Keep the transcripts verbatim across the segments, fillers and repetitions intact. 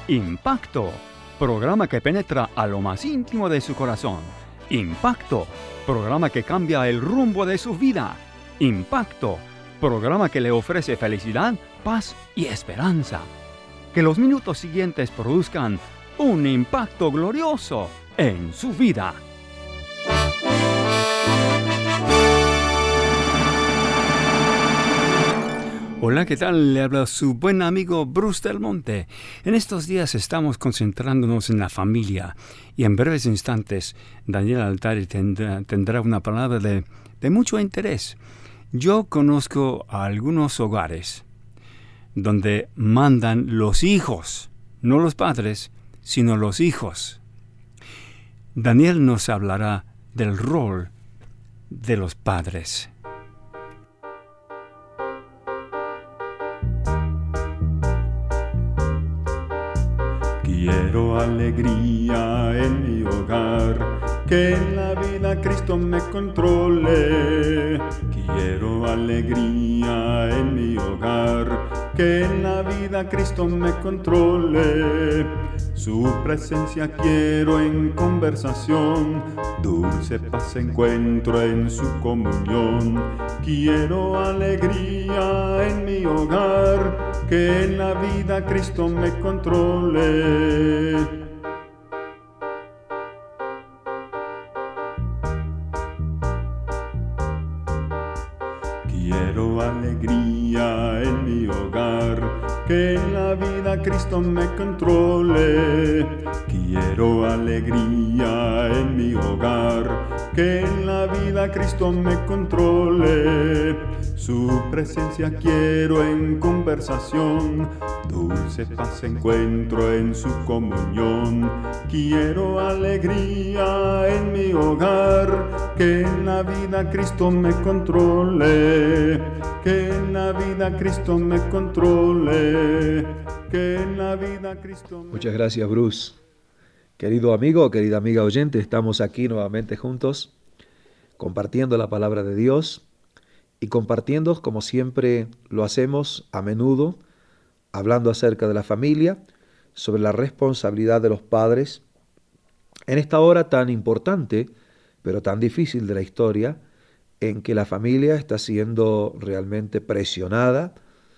Impacto, programa que penetra a lo más íntimo de su corazón. Impacto, programa que cambia el rumbo de su vida. Impacto, programa que le ofrece felicidad, paz y esperanza. Que los minutos siguientes produzcan un impacto glorioso en su vida. Hola, ¿qué tal? Le habla su buen amigo Bruce Del Monte. En estos días estamos concentrándonos en la familia y en breves instantes Daniel Altari tendrá, tendrá una palabra de, de mucho interés. Yo conozco a algunos hogares donde mandan los hijos, no los padres, sino los hijos. Daniel nos hablará del rol de los padres. Quiero alegría en mi hogar, que en la vida Cristo me controle. Quiero alegría en mi hogar, que en la vida Cristo me controle. Su presencia quiero en conversación, dulce paz encuentro en su comunión. Quiero alegría en mi hogar, que en la vida Cristo me controle. Quiero alegría en mi hogar, que en la vida Cristo me controle. Quiero alegría en mi hogar, que en la vida Cristo me controle. Su presencia quiero en conversación, dulce paz encuentro en su comunión. Quiero alegría en mi hogar, que en la vida Cristo me controle. Que en la vida Cristo me controle. Que en la vida Cristo me... Muchas gracias, Bruce. Querido amigo, querida amiga oyente, estamos aquí nuevamente juntos, compartiendo la palabra de Dios y compartiendo, como siempre lo hacemos a menudo, hablando acerca de la familia, sobre la responsabilidad de los padres en esta hora tan importante, pero tan difícil de la historia, en que la familia está siendo realmente presionada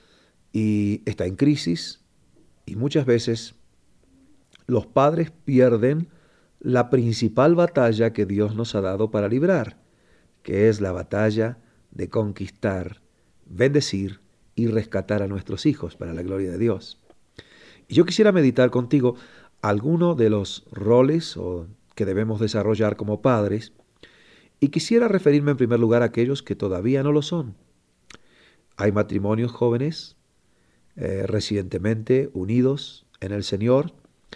y está en crisis, y muchas veces los padres pierden la principal batalla que Dios nos ha dado para librar, que es la batalla de conquistar, bendecir y rescatar a nuestros hijos para la gloria de Dios. Y yo quisiera meditar contigo algunos de los roles o, que debemos desarrollar como padres, y quisiera referirme en primer lugar a aquellos que todavía no lo son. Hay matrimonios jóvenes eh, recientemente unidos en el Señor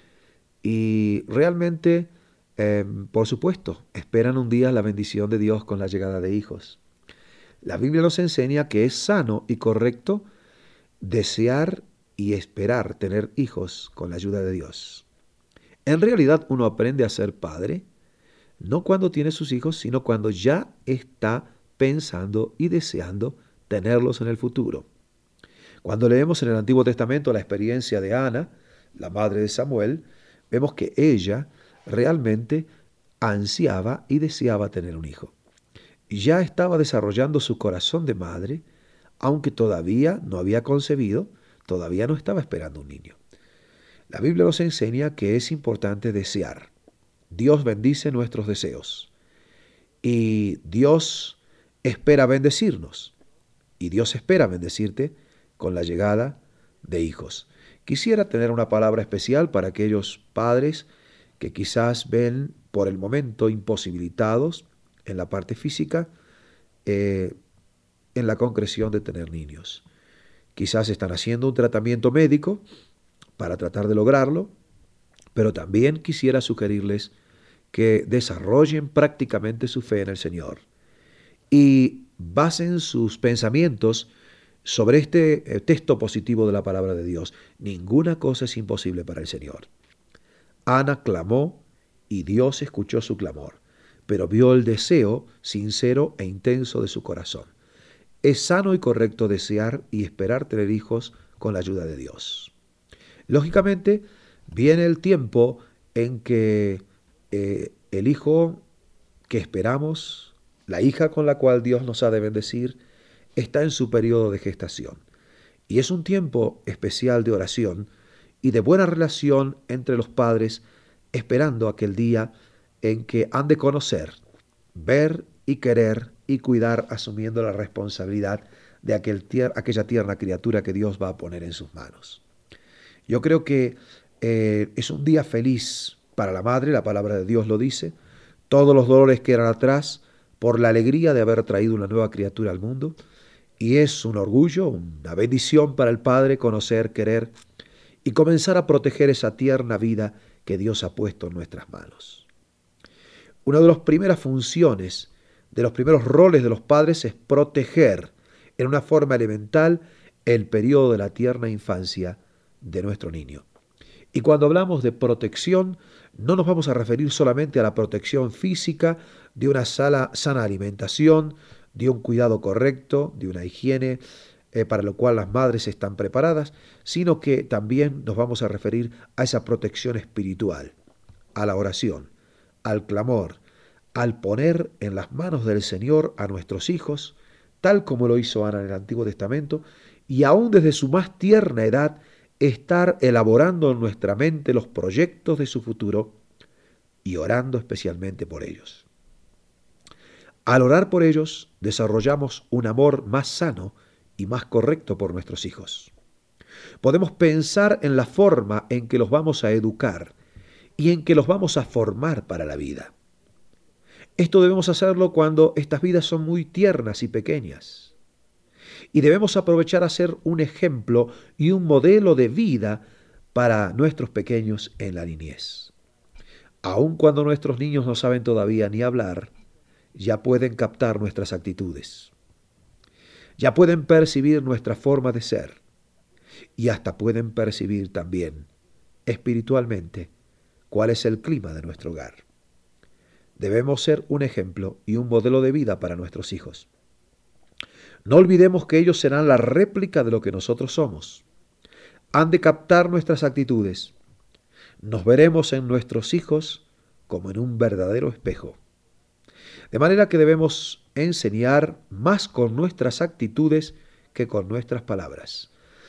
y realmente, eh, por supuesto, esperan un día la bendición de Dios con la llegada de hijos. La Biblia nos enseña que es sano y correcto desear y esperar tener hijos con la ayuda de Dios. En realidad uno aprende a ser padre no cuando tiene sus hijos, sino cuando ya está pensando y deseando tenerlos en el futuro. Cuando leemos en el Antiguo Testamento la experiencia de Ana, la madre de Samuel, vemos que ella realmente ansiaba y deseaba tener un hijo. Ya estaba desarrollando su corazón de madre, aunque todavía no había concebido, todavía no estaba esperando un niño. La Biblia nos enseña que es importante desear. Dios bendice nuestros deseos y Dios espera bendecirnos y Dios espera bendecirte con la llegada de hijos. Quisiera tener una palabra especial para aquellos padres que quizás ven por el momento imposibilitados en la parte física, eh, en la concreción de tener niños. Quizás están haciendo un tratamiento médico para tratar de lograrlo, pero también quisiera sugerirles que desarrollen prácticamente su fe en el Señor y basen sus pensamientos sobre este texto positivo de la palabra de Dios. Ninguna cosa es imposible para el Señor. Ana clamó y Dios escuchó su clamor, pero vio el deseo sincero e intenso de su corazón. Es sano y correcto desear y esperar tener hijos con la ayuda de Dios. Lógicamente, Viene el tiempo en que eh, el hijo que esperamos, la hija con la cual Dios nos ha de bendecir, está en su periodo de gestación. Y es un tiempo especial de oración y de buena relación entre los padres, esperando aquel día en que han de conocer, ver y querer y cuidar, asumiendo la responsabilidad de aquel tier, aquella tierna criatura que Dios va a poner en sus manos. Yo creo que eh, es un día feliz para la madre, la palabra de Dios lo dice. Todos los dolores quedan atrás por la alegría de haber traído una nueva criatura al mundo. Y es un orgullo, una bendición para el padre conocer, querer y comenzar a proteger esa tierna vida que Dios ha puesto en nuestras manos. Una de las primeras funciones, de los primeros roles de los padres es proteger en una forma elemental el periodo de la tierna infancia de nuestro niño. Y cuando hablamos de protección, no nos vamos a referir solamente a la protección física de una sana, sana alimentación, de un cuidado correcto, de una higiene eh, para lo cual las madres están preparadas, sino que también nos vamos a referir a esa protección espiritual, a la oración, al clamor, al poner en las manos del Señor a nuestros hijos, tal como lo hizo Ana en el Antiguo Testamento, y aún desde su más tierna edad, estar elaborando en nuestra mente los proyectos de su futuro y orando especialmente por ellos. Al orar por ellos, desarrollamos un amor más sano y más correcto por nuestros hijos. Podemos pensar en la forma en que los vamos a educar y en que los vamos a formar para la vida. Esto debemos hacerlo cuando estas vidas son muy tiernas y pequeñas. Y debemos aprovechar a ser un ejemplo y un modelo de vida para nuestros pequeños en la niñez. Aun cuando nuestros niños no saben todavía ni hablar, ya pueden captar nuestras actitudes. Ya pueden percibir nuestra forma de ser. Y hasta pueden percibir también, espiritualmente, cuál es el clima de nuestro hogar. Debemos ser un ejemplo y un modelo de vida para nuestros hijos. No olvidemos que ellos serán la réplica de lo que nosotros somos. Han de captar nuestras actitudes. Nos veremos en nuestros hijos como en un verdadero espejo. De manera que debemos enseñar más con nuestras actitudes que con nuestras palabras.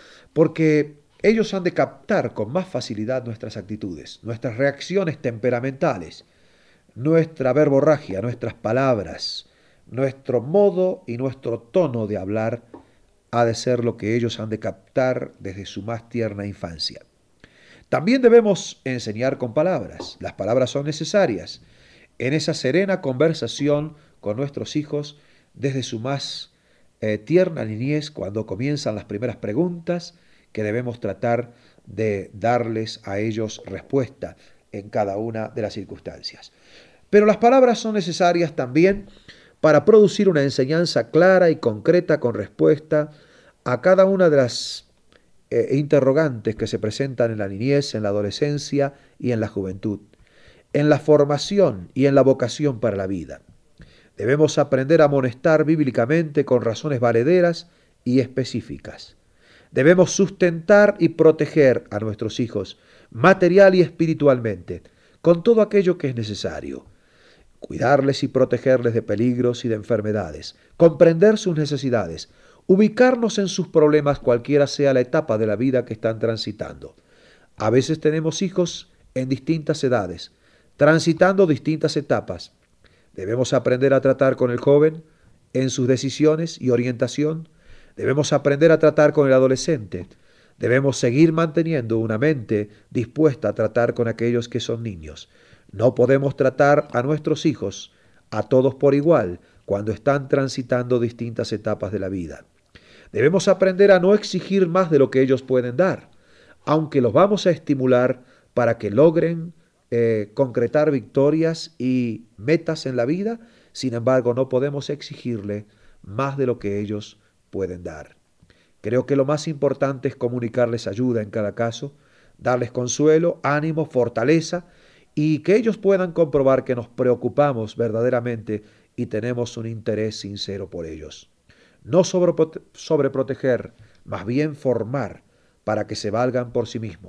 Porque ellos han de captar con más facilidad nuestras actitudes, nuestras reacciones temperamentales, nuestra verborragia, nuestras palabras, nuestro modo y nuestro tono de hablar ha de ser lo que ellos han de captar desde su más tierna infancia. También debemos enseñar con palabras. Las palabras son necesarias en esa serena conversación con nuestros hijos desde su más eh, tierna niñez, cuando comienzan las primeras preguntas que debemos tratar de darles a ellos respuesta en cada una de las circunstancias. Pero las palabras son necesarias también para producir una enseñanza clara y concreta con respuesta a cada una de las eh, interrogantes que se presentan en la niñez, en la adolescencia y en la juventud, en la formación y en la vocación para la vida. Debemos aprender a amonestar bíblicamente con razones valederas y específicas. Debemos sustentar y proteger a nuestros hijos material y espiritualmente con todo aquello que es necesario. Cuidarles y protegerles de peligros y de enfermedades, comprender sus necesidades, ubicarnos en sus problemas cualquiera sea la etapa de la vida que están transitando. A veces tenemos hijos en distintas edades, transitando distintas etapas. Debemos aprender a tratar con el joven en sus decisiones y orientación. Debemos aprender a tratar con el adolescente. Debemos seguir manteniendo una mente dispuesta a tratar con aquellos que son niños. No podemos tratar a nuestros hijos, a todos por igual, cuando están transitando distintas etapas de la vida. Debemos aprender a no exigir más de lo que ellos pueden dar, aunque los vamos a estimular para que logren eh, concretar victorias y metas en la vida. Sin embargo, no podemos exigirle más de lo que ellos pueden dar. Creo que lo más importante es comunicarles ayuda en cada caso, darles consuelo, ánimo, fortaleza, y que ellos puedan comprobar que nos preocupamos verdaderamente y tenemos un interés sincero por ellos. No sobreproteger, más bien formar para que se valgan por sí mismos.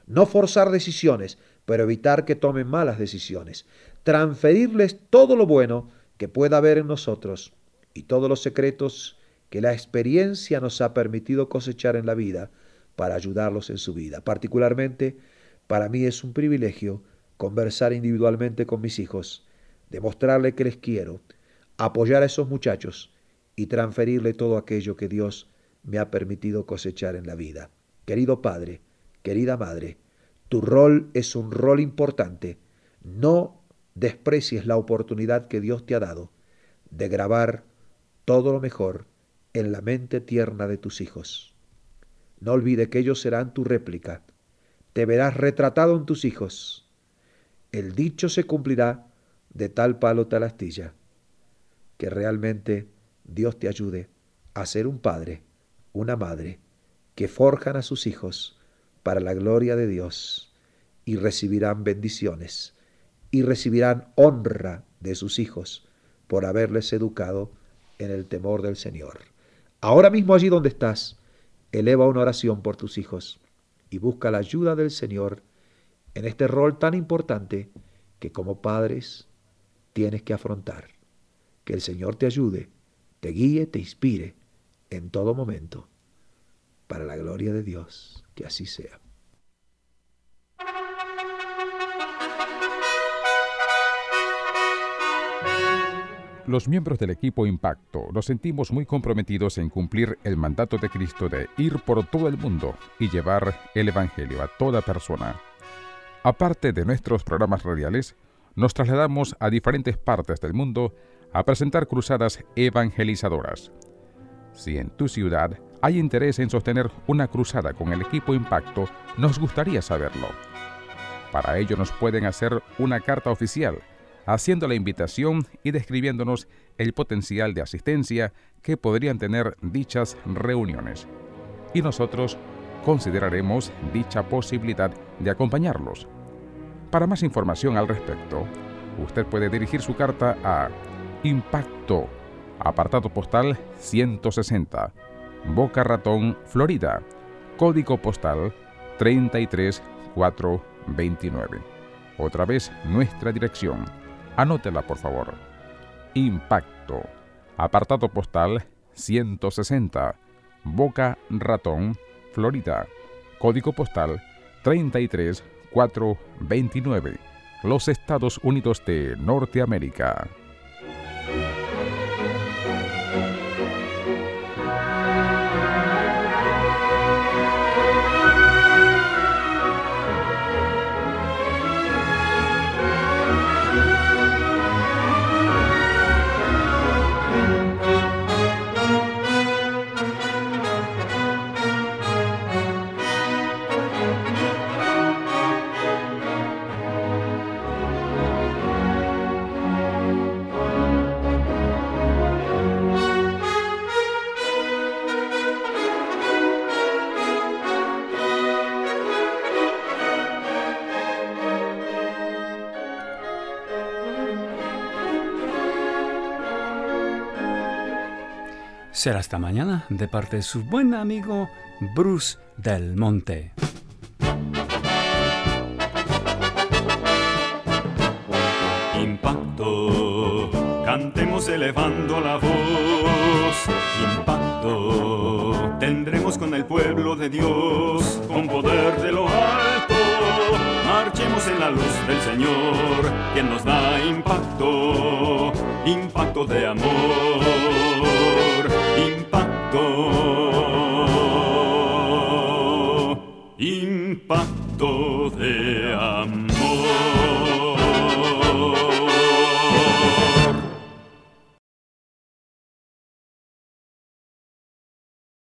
No forzar decisiones, pero evitar que tomen malas decisiones. Transferirles todo lo bueno que pueda haber en nosotros y todos los secretos que la experiencia nos ha permitido cosechar en la vida para ayudarlos en su vida. Particularmente, para mí es un privilegio conversar individualmente con mis hijos, demostrarle que les quiero, apoyar a esos muchachos y transferirle todo aquello que Dios me ha permitido cosechar en la vida. Querido padre, querida madre, tu rol es un rol importante. No desprecies la oportunidad que Dios te ha dado de grabar todo lo mejor en la mente tierna de tus hijos. No olvide que ellos serán tu réplica. Te verás retratado en tus hijos. El dicho se cumplirá: de tal palo tal astilla. Que realmente Dios te ayude a ser un padre, una madre, que forjan a sus hijos para la gloria de Dios y recibirán bendiciones y recibirán honra de sus hijos por haberles educado en el temor del Señor. Ahora mismo allí donde estás, eleva una oración por tus hijos y busca la ayuda del Señor en este rol tan importante que como padres tienes que afrontar. Que el Señor te ayude, te guíe, te inspire en todo momento. Para la gloria de Dios, que así sea. Los miembros del equipo Impacto nos sentimos muy comprometidos en cumplir el mandato de Cristo de ir por todo el mundo y llevar el Evangelio a toda persona. Aparte de nuestros programas radiales, nos trasladamos a diferentes partes del mundo a presentar cruzadas evangelizadoras. Si en tu ciudad hay interés en sostener una cruzada con el equipo Impacto, nos gustaría saberlo. Para ello nos pueden hacer una carta oficial, haciendo la invitación y describiéndonos el potencial de asistencia que podrían tener dichas reuniones. Y nosotros consideraremos dicha posibilidad de acompañarlos. Para más información al respecto, usted puede dirigir su carta a Impacto, apartado postal ciento sesenta, Boca Ratón, Florida, código postal treinta y tres mil cuatrocientos veintinueve. Otra vez nuestra dirección. Anótela, por favor. Impacto, apartado postal ciento sesenta, Boca Ratón, Florida, código postal treinta y tres mil cuatrocientos veintinueve, los Estados Unidos de Norteamérica. Será hasta mañana de parte de su buen amigo Bruce Del Monte. Impacto, cantemos elevando la voz. Impacto, tendremos con el pueblo de Dios, con poder de lo alto. Marchemos en la luz del Señor, quien nos da impacto, impacto de amor. Impacto, impacto de amor.